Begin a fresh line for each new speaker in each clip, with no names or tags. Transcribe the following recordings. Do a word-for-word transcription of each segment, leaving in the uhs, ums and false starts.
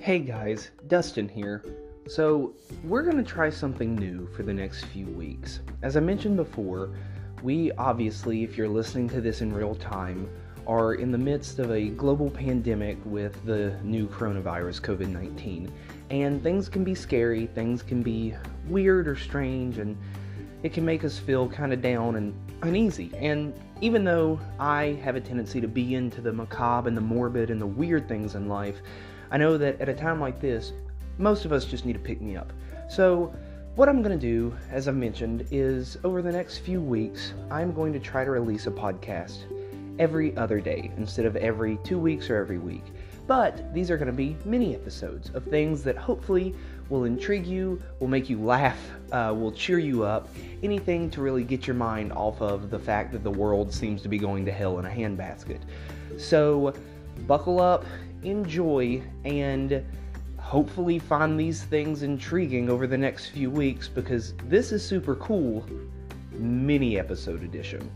Hey guys, Dustin here. So, we're going to try something new for the next few weeks. As I mentioned before, we obviously, if you're listening to this in real time, are in the midst of a global pandemic with the new coronavirus, covid nineteen. And things can be scary, things can be weird or strange, and it can make us feel kind of down and uneasy. And even though I have a tendency to be into the macabre and the morbid and the weird things in life, I know that at a time like this, most of us just need to pick me up. So what I'm going to do, as I've mentioned, is over the next few weeks, I'm going to try to release a podcast every other day instead of every two weeks or every week. But these are going to be mini episodes of things that hopefully will intrigue you, will make you laugh, uh, will cheer you up, anything to really get your mind off of the fact that the world seems to be going to hell in a handbasket. So buckle up, enjoy, and hopefully find these things intriguing over the next few weeks, because this is super cool, mini episode edition.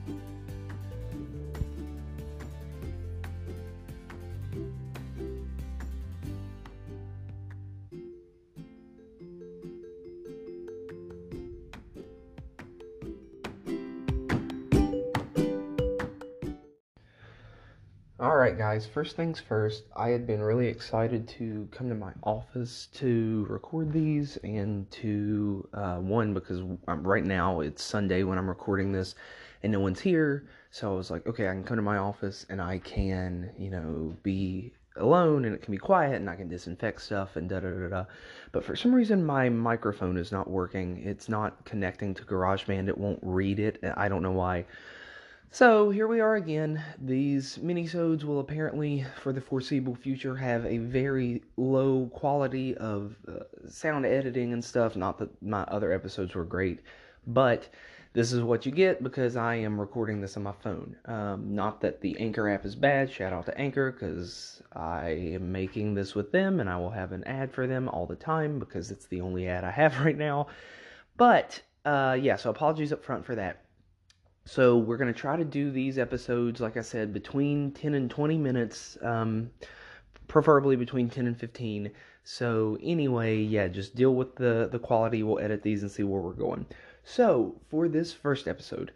Alright guys, first things first, I had been really excited to come to my office to record these and to, uh, one, because I'm, right now it's Sunday when I'm recording this and no one's here, so I was like, okay, I can come to my office and I can, you know, be alone and it can be quiet and I can disinfect stuff and da da da da. But for some reason my microphone is not working, it's not connecting to GarageBand, it won't read it, I don't know why. So here we are again. These minisodes will apparently, for the foreseeable future, have a very low quality of uh, sound editing and stuff. Not that my other episodes were great, but this is what you get because I am recording this on my phone. Um, not that the Anchor app is bad. Shout out to Anchor, because I am making this with them and I will have an ad for them all the time because it's the only ad I have right now. But uh, yeah, so apologies up front for that. So we're going to try to do these episodes, like I said, between ten and twenty minutes, um, preferably between ten and fifteen. So anyway, yeah, just deal with the, the quality. We'll edit these and see where we're going. So for this first episode,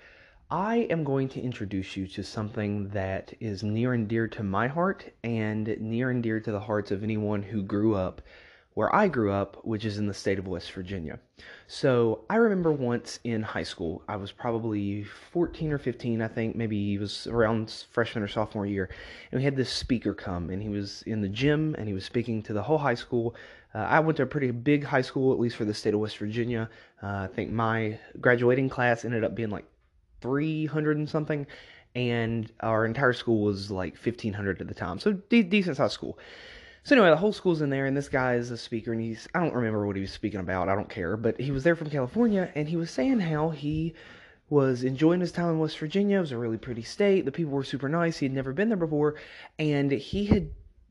I am going to introduce you to something that is near and dear to my heart and near and dear to the hearts of anyone who grew up where I grew up, which is in the state of West Virginia. So I remember once in high school, I was probably fourteen or fifteen, I think, maybe it was around freshman or sophomore year, and we had this speaker come, and he was in the gym, and he was speaking to the whole high school. Uh, I went to a pretty big high school, at least for the state of West Virginia. Uh, I think my graduating class ended up being like three hundred and something, and our entire school was like fifteen hundred at the time, so de- decent sized school. So anyway, the whole school's in there, and this guy is a speaker, and he's, I don't remember what he was speaking about, I don't care, but he was there from California, and he was saying how he was enjoying his time in West Virginia. It was a really pretty state, the people were super nice, he had never been there before, and he had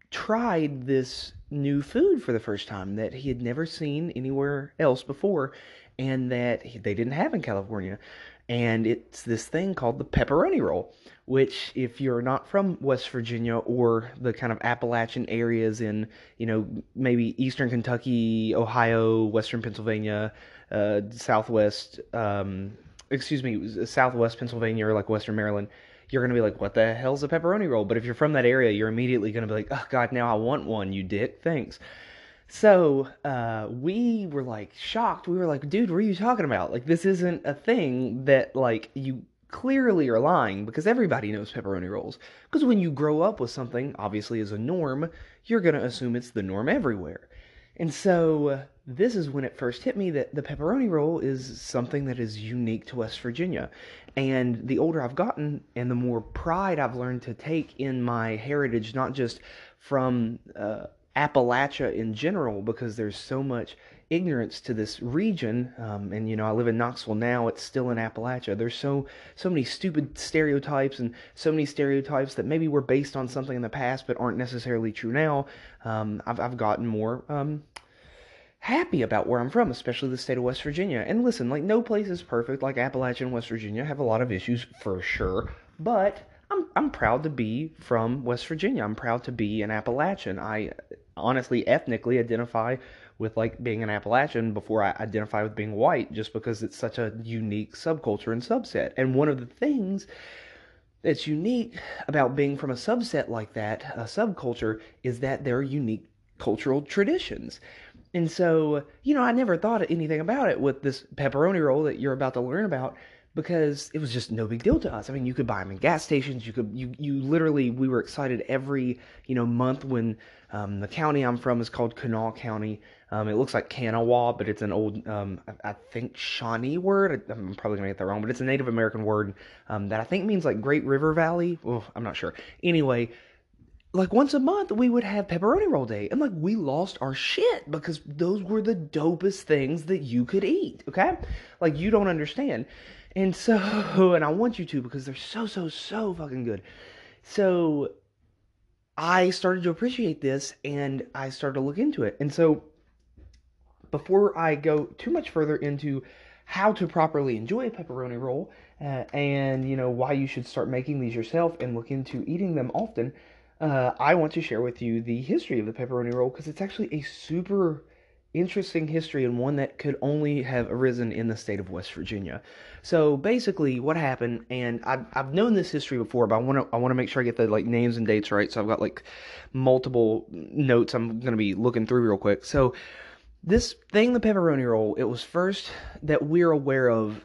tried this new food for the first time that he had never seen anywhere else before, and that he, they didn't have in California. And it's this thing called the pepperoni roll, which, if you're not from West Virginia or the kind of Appalachian areas in, you know, maybe eastern Kentucky, Ohio, western Pennsylvania, uh, southwest, um, excuse me, southwest Pennsylvania or like western Maryland, you're going to be like, what the hell's a pepperoni roll? But if you're from that area, you're immediately going to be like, oh God, now I want one, you dick, thanks. So, uh, we were, like, shocked. We were like, dude, what are you talking about? Like, this isn't a thing that, like, you clearly are lying, because everybody knows pepperoni rolls. Because when you grow up with something, obviously as a norm, you're going to assume it's the norm everywhere. And so, uh, this is when it first hit me that the pepperoni roll is something that is unique to West Virginia. And the older I've gotten, and the more pride I've learned to take in my heritage, not just from, uh, Appalachia in general, because there's so much ignorance to this region, um, and you know, I live in Knoxville now, it's still in Appalachia. There's so so many stupid stereotypes, and so many stereotypes that maybe were based on something in the past but aren't necessarily true now. Um, I've, I've gotten more um, happy about where I'm from, especially the state of West Virginia. And listen, like, no place is perfect. Like, Appalachia and West Virginia have a lot of issues for sure, but I'm I'm proud to be from West Virginia. I'm proud to be an Appalachian. I honestly ethnically identify with like being an Appalachian before I identify with being white, just because it's such a unique subculture and subset. And one of the things that's unique about being from a subset like that, a subculture, is that there are unique cultural traditions. And so, you know, I never thought anything about it with this pepperoni roll that you're about to learn about, because it was just no big deal to us. I mean, you could buy them in gas stations. You could, you, you literally, we were excited every, you know, month when um, the county I'm from is called Kanawha County. Um, it looks like Kanawha, but it's an old, um, I, I think, Shawnee word. I, I'm probably going to get that wrong, but it's a Native American word um, that I think means like Great River Valley. Oh, I'm not sure. Anyway, like once a month we would have pepperoni roll day, and like we lost our shit because those were the dopest things that you could eat. Okay, like you don't understand. And so, and I want you to, because they're so so so fucking good. So I started to appreciate this, and I started to look into it. And so before I go too much further into how to properly enjoy a pepperoni roll, uh, and you know why you should start making these yourself and look into eating them often, uh, I want to share with you the history of the pepperoni roll, because it's actually a super interesting history, and one that could only have arisen in the state of West Virginia. So basically, what happened, and I've I've known this history before, but I want to I want to make sure I get the like names and dates right. So I've got like multiple notes I'm gonna be looking through real quick. So this thing, the pepperoni roll, it was first that we're aware of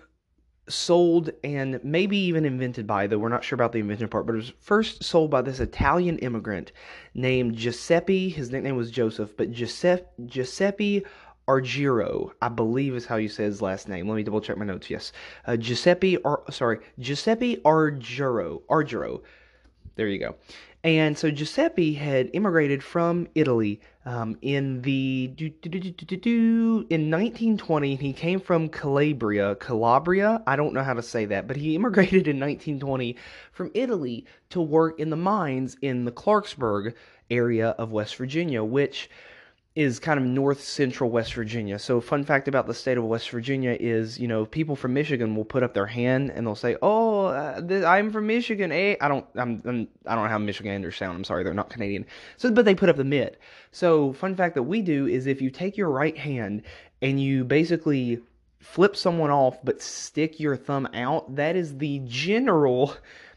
sold and maybe even invented by, though we're not sure about the invention part, but it was first sold by this Italian immigrant named Giuseppe. His nickname was Joseph, but Giuseppe, Giuseppe Argiro, I believe is how you say his last name. Let me double check my notes. Yes, uh, Giuseppe, Ar- sorry, Giuseppe Argiro, Argiro. There you go. And so Giuseppe had immigrated from Italy um, in the do, do, do, do, do, do, in nineteen twenty. He came from Calabria, Calabria. I don't know how to say that, but he immigrated in nineteen twenty from Italy to work in the mines in the Clarksburg area of West Virginia, which is kind of north central West Virginia. So fun fact about the state of West Virginia is, you know, people from Michigan will put up their hand and they'll say, "Oh, uh, th- I'm from Michigan." Eh, I don't, I'm, I'm, I don't know how Michiganders sound. I'm sorry, they're not Canadian. So, but they put up the mitt. So fun fact that we do is if you take your right hand and you basically flip someone off but stick your thumb out, that is the general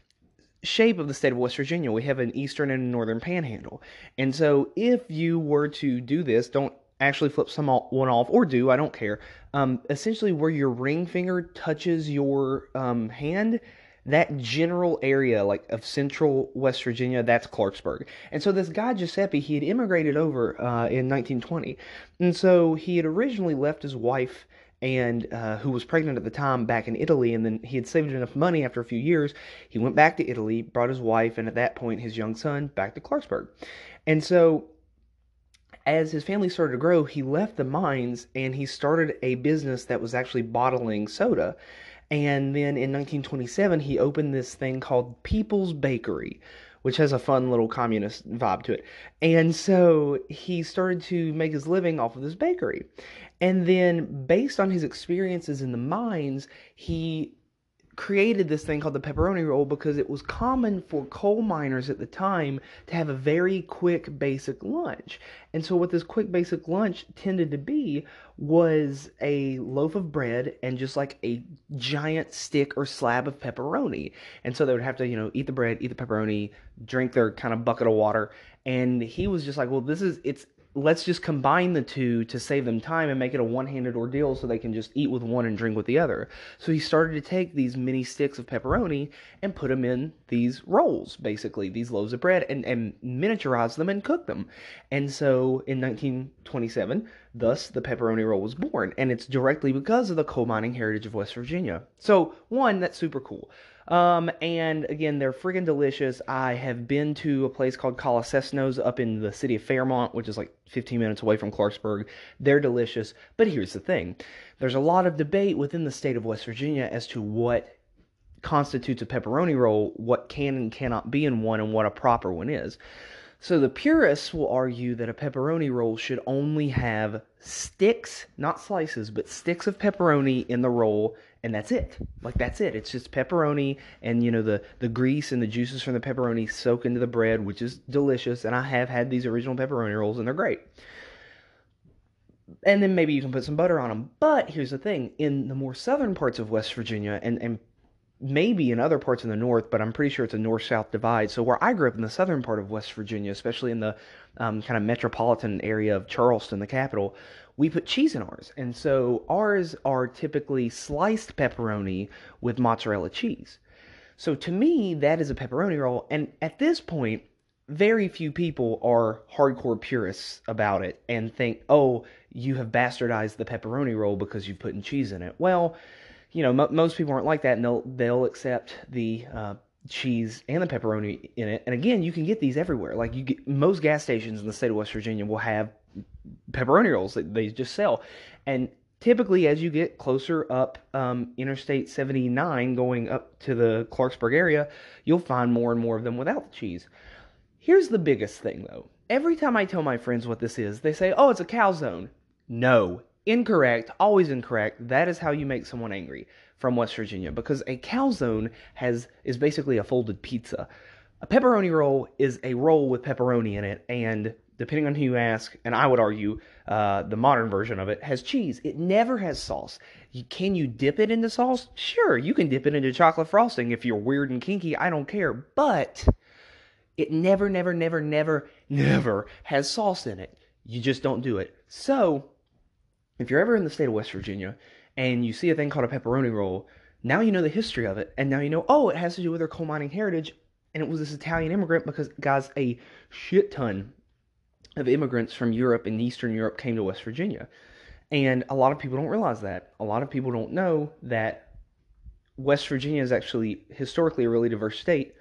shape of the state of West Virginia. We have an eastern and a northern panhandle. And so if you were to do this, don't actually flip someone off, or do, I don't care. Um, essentially where your ring finger touches your um, hand, that general area like of central West Virginia, that's Clarksburg. And so this guy Giuseppe, he had immigrated over uh, in nineteen twenty. And so he had originally left his wife and uh, who was pregnant at the time back in Italy, and then he had saved enough money after a few years. He went back to Italy, brought his wife, and at that point his young son back to Clarksburg. And so as his family started to grow, he left the mines and he started a business that was actually bottling soda. And then in nineteen twenty-seven, he opened this thing called People's Bakery, which has a fun little communist vibe to it. And so he started to make his living off of this bakery. And then based on his experiences in the mines, he created this thing called the pepperoni roll, because it was common for coal miners at the time to have a very quick basic lunch. And so what this quick basic lunch tended to be was a loaf of bread and just like a giant stick or slab of pepperoni. And so they would have to, you know, eat the bread, eat the pepperoni, drink their kind of bucket of water. And he was just like, well, this is, it's, let's just combine the two to save them time and make it a one-handed ordeal so they can just eat with one and drink with the other. So he started to take these mini sticks of pepperoni and put them in these rolls, basically, these loaves of bread, and, and miniaturize them and cook them. And so in nineteen twenty-seven, thus the pepperoni roll was born, and it's directly because of the coal mining heritage of West Virginia. So, one, that's super cool. Um, and again, they're friggin' delicious. I have been to a place called Colosesnos up in the city of Fairmont, which is like fifteen minutes away from Clarksburg. They're delicious. But here's the thing. There's a lot of debate within the state of West Virginia as to what constitutes a pepperoni roll, what can and cannot be in one, and what a proper one is. So the purists will argue that a pepperoni roll should only have sticks, not slices, but sticks of pepperoni in the roll, and that's it. Like, that's it. It's just pepperoni, and you know the the grease and the juices from the pepperoni soak into the bread, which is delicious. And I have had these original pepperoni rolls, and they're great. And then maybe you can put some butter on them. But here's the thing: in the more southern parts of West Virginia, and and maybe in other parts in the north, but I'm pretty sure it's a north-south divide. So where I grew up in the southern part of West Virginia, especially in the um, kind of metropolitan area of Charleston, the capital, we put cheese in ours. And so ours are typically sliced pepperoni with mozzarella cheese. So to me, that is a pepperoni roll. And at this point, very few people are hardcore purists about it and think, oh, you have bastardized the pepperoni roll because you've put in cheese in it. Well, you know, m- most people aren't like that, and they'll they'll accept the uh, cheese and the pepperoni in it. And again, you can get these everywhere. Like, you get, most gas stations in the state of West Virginia will have pepperoni rolls that they just sell. And typically, as you get closer up um, Interstate seventy-nine, going up to the Clarksburg area, you'll find more and more of them without the cheese. Here's the biggest thing, though. Every time I tell my friends what this is, they say, oh, it's a calzone. No. Incorrect, always incorrect. That is how you make someone angry from West Virginia, because a calzone has is basically a folded pizza. A pepperoni roll is a roll with pepperoni in it, and depending on who you ask, and I would argue uh, the modern version of it has cheese. It never has sauce. You, can you dip it into sauce? Sure, you can dip it into chocolate frosting if you're weird and kinky. I don't care, but it never, never, never, never, never has sauce in it. You just don't do it. So if you're ever in the state of West Virginia and you see a thing called a pepperoni roll, now you know the history of it, and now you know, oh, it has to do with their coal mining heritage, and it was this Italian immigrant, because, guys, a shit ton of immigrants from Europe and Eastern Europe came to West Virginia. And a lot of people don't realize that. A lot of people don't know that West Virginia is actually historically a really diverse state,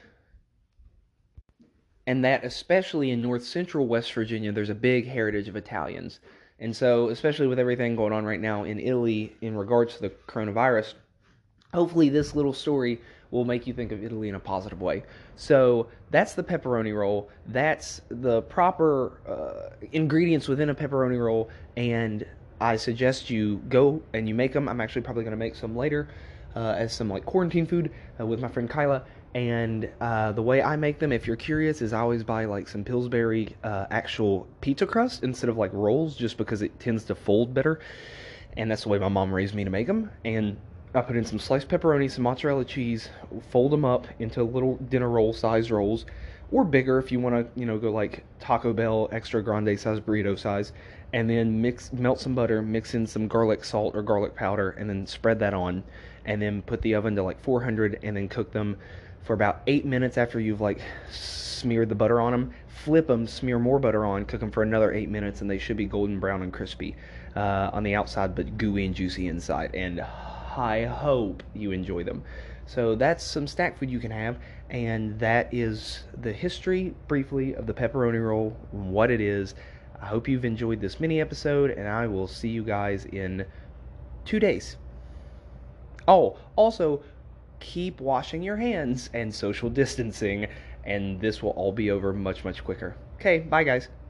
and that especially in north central West Virginia, there's a big heritage of Italians. And so, especially with everything going on right now in Italy in regards to the coronavirus, hopefully this little story will make you think of Italy in a positive way. So that's the pepperoni roll. That's the proper uh, ingredients within a pepperoni roll, and I suggest you go and you make them. I'm actually probably going to make some later uh, as some like quarantine food uh, with my friend Kyla. And uh, the way I make them, if you're curious, is I always buy like some Pillsbury uh, actual pizza crust instead of like rolls, just because it tends to fold better. And that's the way my mom raised me to make them. And I put in some sliced pepperoni, some mozzarella cheese, fold them up into little dinner roll size rolls, or bigger if you want to, you know, go like Taco Bell extra grande size burrito size. And then mix, melt some butter, mix in some garlic salt or garlic powder, and then spread that on. And then put the oven to like four hundred, and then cook them for about eight minutes after you've like smeared the butter on them. Flip them, smear more butter on, cook them for another eight minutes, and they should be golden brown and crispy uh, on the outside, but gooey and juicy inside. And I hope you enjoy them. So that's some snack food you can have, and that is the history, briefly, of the pepperoni roll, what it is. I hope you've enjoyed this mini episode, and I will see you guys in two days. Oh, also, keep washing your hands and social distancing, and this will all be over much, much quicker. Okay, bye guys.